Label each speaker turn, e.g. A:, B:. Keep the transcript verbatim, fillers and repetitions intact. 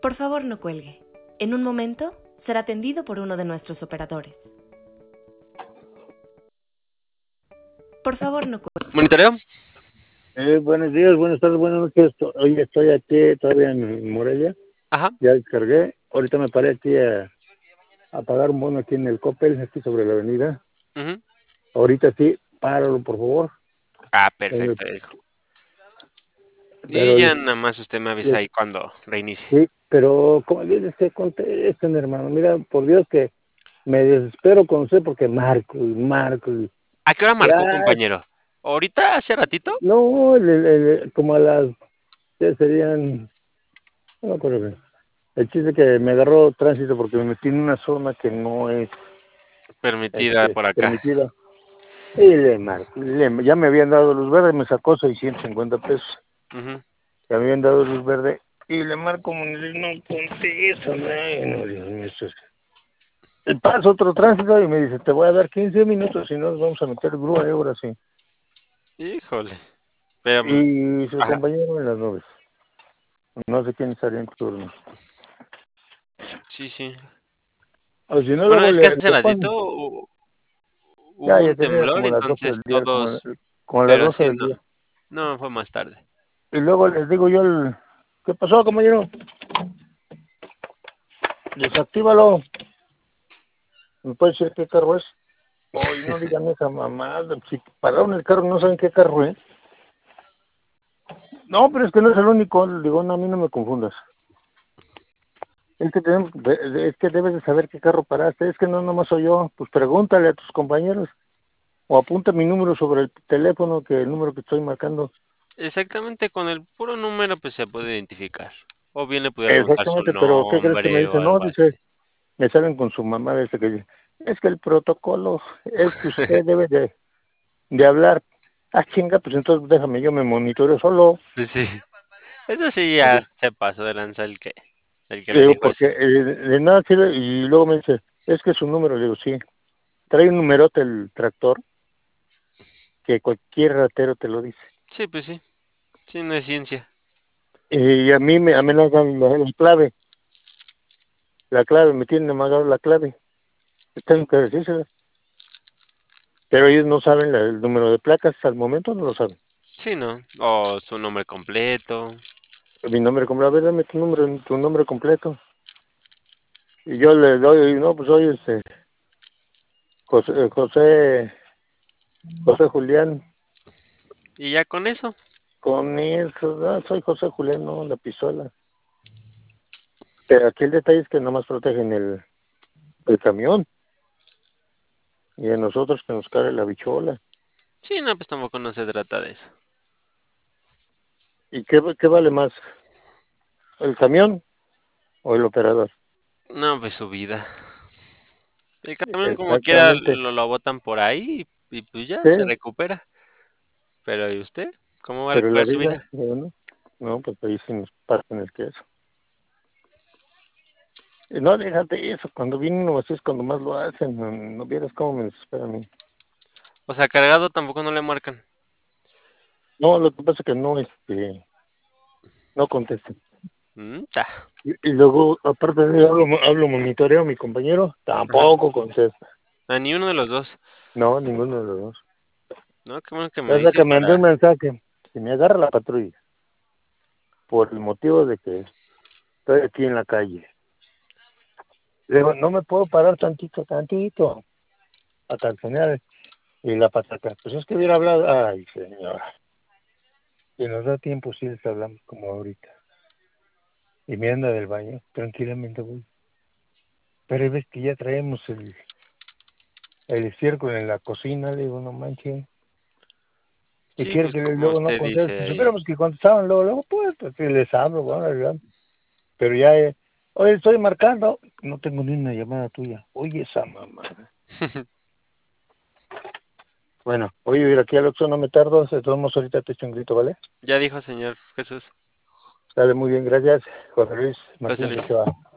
A: Por favor, no cuelgue. En un momento será atendido por uno de nuestros operadores. Por favor, no cuelgue.
B: ¿Monitoreo?
C: Eh, buenos días, buenas tardes, buenas noches. Hoy estoy aquí todavía en Morelia.
B: Ajá.
C: Ya descargué. Ahorita me paré aquí a, a pagar un bono aquí en el Coppel, aquí sobre la avenida.
B: Uh-huh.
C: Ahorita sí, páralo, por favor.
B: Ah, perfecto,
C: Eh,
B: hijo.
C: pero
B: Y ya
C: les,
B: nada más usted me avisa
C: les,
B: ahí cuando reinicie.
C: sí, pero como dices que contesten, hermano. Mira, por Dios que me desespero con usted porque marco y marco. Y,
B: ¿A qué hora marcó,
C: ya,
B: compañero? ¿Ahorita, hace ratito?
C: no, le, le, como a las, ¿qué serían? No me acuerdo bien. El chiste es que me agarró tránsito porque me metí en una zona que no es
B: Permitida
C: este,
B: por acá.
C: permitida. Y le marco, le, ya me habían dado luz verde, me sacó seiscientos cincuenta pesos.
B: Uh-huh.
C: Me habían dado luz verde y le marco, no contesta, no, Dios mío, esto es... Paso otro tránsito y me dice, te voy a dar quince minutos y nos vamos a meter grúa, ¿eh? Ahora sí.
B: Híjole. Pero, pues,
C: Y su
B: ajá.
C: compañero en las nubes. No sé quién estaría en turno.
B: Sí, sí.
C: O si no,
B: Bueno,
C: luego
B: es que
C: le,
B: hace
C: le
B: ratito
C: ponen.
B: hu-
C: Ya,
B: hubo
C: ya
B: un
C: tenía
B: temblor,
C: como las doce del
B: entonces
C: día, como,
B: todos...
C: como las
B: Pero
C: doce
B: sí,
C: del
B: no.
C: día.
B: No, fue más tarde.
C: Y luego les digo yo, el, ¿qué pasó, compañero? Desactívalo. ¿Me puede decir qué carro es? Hoy no digan esa mamada. Si pararon el carro, no saben qué carro es. No, pero es que no es el único. Le digo, no, a mí no me confundas. Es que, tenemos, es que debes de saber qué carro paraste. Es que no nomás soy yo. Pues pregúntale a tus compañeros. O apunta mi número sobre el teléfono, que el número que estoy marcando.
B: Exactamente, con el puro número pues se puede identificar. O bien le pudiera preguntar su
C: Exactamente, pero ¿qué crees que me
B: nombre o
C: dice? No,
B: algo
C: dice,
B: así.
C: me salen con su mamá de ese que dice, es que el protocolo es que usted debe de, de hablar. Ah, chinga, pues entonces déjame, yo me monitoreo solo.
B: Pues sí. Eso sí
C: Le
B: ya
C: digo,
B: se pasó de lanza el que, el que
C: le
B: le
C: digo,
B: dijo
C: porque
B: eso.
C: eh, de nada sirve, y luego me dice, es que su número, le digo, sí, trae un numerote el tractor, que cualquier ratero te lo dice.
B: Sí, pues sí. Sí, no es ciencia.
C: Y a mí me amenazan la, la clave, la clave, me tienen amagado la clave. Tengo que decírsela. Pero ellos no saben la- el número de placas, al momento no lo saben.
B: Sí, ¿no? O su nombre completo.
C: Mi nombre, como, a ver, dame tu nombre, tu nombre completo. Y yo le doy, no, pues soy este, José, eh, José, José Julián,
B: Y ya con eso.
C: con eso, no, soy José Julián, no, la pistola. Pero aquí el detalle es que nomás protegen el, el camión y a nosotros que nos cae la bichola.
B: Sí, no, pues tampoco no se trata de eso.
C: ¿Y qué, qué vale más, el camión o el operador?
B: No, pues su vida. El camión como quiera
C: Exactamente.
B: lo, lo botan por ahí y, y pues ya
C: Sí,
B: se recupera. Pero ¿y usted? ¿Cómo va a
C: pero la
B: recuperar su
C: vida,
B: vida?
C: digo, no, no, pues ahí sí nos parten el queso. Y no, déjate eso, cuando viene uno así es cuando más lo hacen, no, no vieras cómo me desespera a mí.
B: O sea, cargado tampoco no le marcan.
C: No, lo que pasa es que no, este, no contestan.
B: Mm, ta.
C: Y, y luego, aparte de hablo, hablo monitoreo a mi compañero,
B: Ajá.
C: tampoco contesta.
B: A ni uno de los dos.
C: No, ninguno de los dos.
B: No, qué bueno que me
C: Ya sea
B: dice
C: que me mandó un
B: para...
C: mensaje, que me agarra la patrulla, por el motivo de que estoy aquí en la calle. Le digo, no me puedo parar tantito, tantito, a calzonear. Y la pataca, pues es que hubiera hablado, ay señora, si nos da tiempo sí les hablamos como ahorita. Y me anda del baño, tranquilamente voy. Pero ves que ya traemos el, el estiércol en la cocina, le digo, no manches. Y
B: Sí,
C: quiere
B: pues
C: que
B: como
C: luego no
B: usted dice
C: contesten. Si
B: ahí.
C: supiéramos que contestaban luego, luego, pues, pues sí les hablo, bueno, ¿verdad? Pero ya, eh, oye, estoy marcando, no tengo ni una llamada tuya. Oye, esa mamá. Bueno, oye, ir aquí al Oxxo, no me tardo, de todos modos ahorita te echo un grito, ¿vale?
B: Ya dijo señor Jesús.
C: Sale muy bien, gracias. José Luis
B: José
C: Martínez
B: Luis.
C: Ochoa.